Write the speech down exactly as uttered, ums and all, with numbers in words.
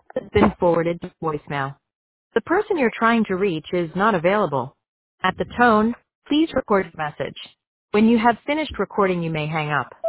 has been forwarded to voicemail. The person you're trying to reach is not available. At the tone, please record your message. When you have finished recording, you may hang up.